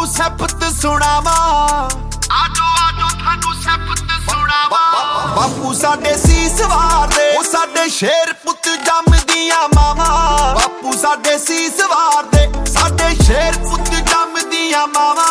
ਸਿਫਤ ਸੁਣਾਵਾ ਆਜੋ ਤੁਹਾਨੂੰ ਸਿਫਤ ਸੁਣਾਵਾ ਬਾਪੂ ਸਾਡੇ ਸੀਸ ਵਾਰਦੇ ਉਹ ਸਾਡੇ ਸ਼ੇਰ ਪੁੱਤ ਜੰਮਦੀਆਂ ਮਾਵਾਂ ਬਾਪੂ ਸਾਡੇ ਸੀਸ ਵਾਰਦੇ ਸਾਡੇ ਸ਼ੇਰ ਪੁੱਤ ਜੰਮਦੀਆਂ ਮਾਵਾਂ